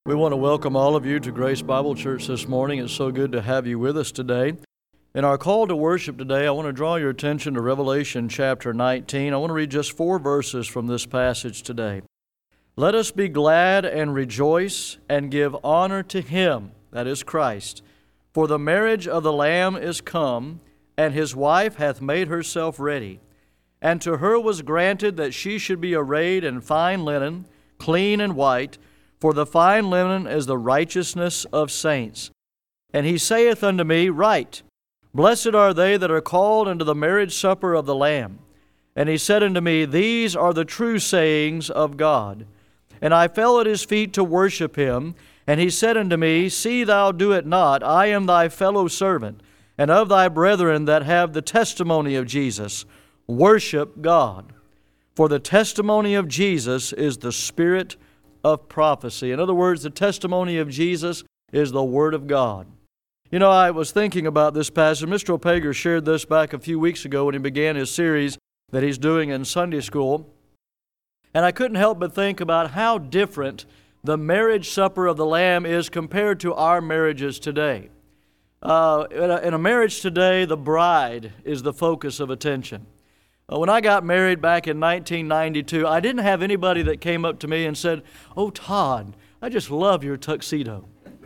We want to welcome all of you to Grace Bible Church this morning. It's so good to have you with us today. In our call to worship today, I want to draw your attention to Revelation chapter 19. I want to read just 4 verses from this passage today. Let us be glad and rejoice and give honor to Him, that is Christ. For the marriage of the Lamb is come, and His wife hath made herself ready. And to her was granted that she should be arrayed in fine linen, clean and white, for the fine linen is the righteousness of saints. And He saith unto me, Write, Blessed are they that are called unto the marriage supper of the Lamb. And He said unto me, These are the true sayings of God. And I fell at His feet to worship Him. And He said unto me, See thou do it not, I am thy fellow servant, and of thy brethren that have the testimony of Jesus. Worship God. For the testimony of Jesus is the spirit of prophecy. In other words, the testimony of Jesus is the Word of God. You know, I was thinking about this passage. Mr. Opager shared this back a few weeks ago when he began his series that he's doing in Sunday school. And I couldn't help but think about how different the marriage supper of the Lamb is compared to our marriages today. In a marriage today, the bride is the focus of attention. When I got married back in 1992, I didn't have anybody that came up to me and said, Oh, Todd, I just love your tuxedo.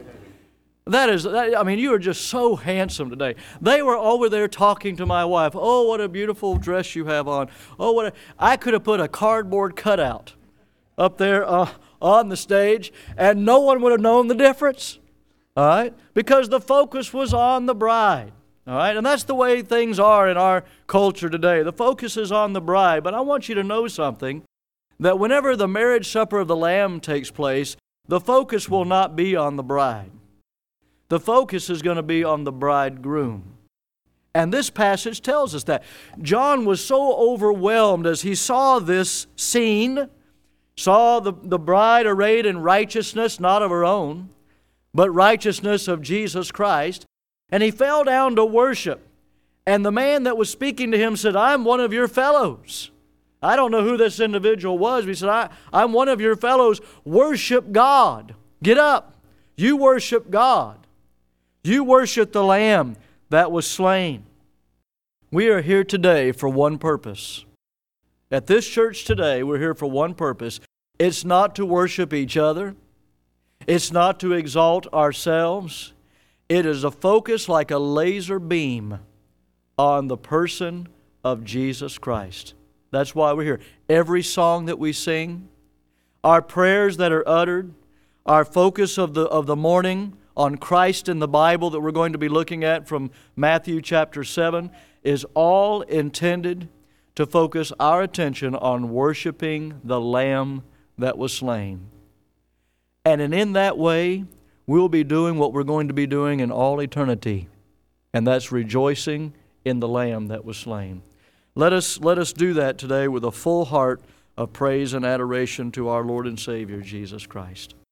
You are just so handsome today. They were over there talking to my wife. Oh, what a beautiful dress you have on. I could have put a cardboard cutout up there on the stage, and no one would have known the difference. All right? Because the focus was on the bride. All right, and that's the way things are in our culture today. The focus is on the bride, but I want you to know something, that whenever the marriage supper of the Lamb takes place, the focus will not be on the bride. The focus is going to be on the bridegroom. And this passage tells us that. John was so overwhelmed as he saw this scene, saw the bride arrayed in righteousness, not of her own, but righteousness of Jesus Christ. And he fell down to worship. And the man that was speaking to him said, I'm one of your fellows. I don't know who this individual was, but he said, I'm one of your fellows. Worship God. Get up. You worship God. You worship the Lamb that was slain. We are here today for one purpose. At this church today, we're here for one purpose. It's not to worship each other. It's not to exalt ourselves. It is a focus like a laser beam on the person of Jesus Christ. That's why we're here. Every song that we sing, our prayers that are uttered, our focus of the morning on Christ in the Bible that we're going to be looking at from Matthew chapter 7 is all intended to focus our attention on worshiping the Lamb that was slain. And in that way, we'll be doing what we're going to be doing in all eternity, and that's rejoicing in the Lamb that was slain. Let us do that today with a full heart of praise and adoration to our Lord and Savior, Jesus Christ.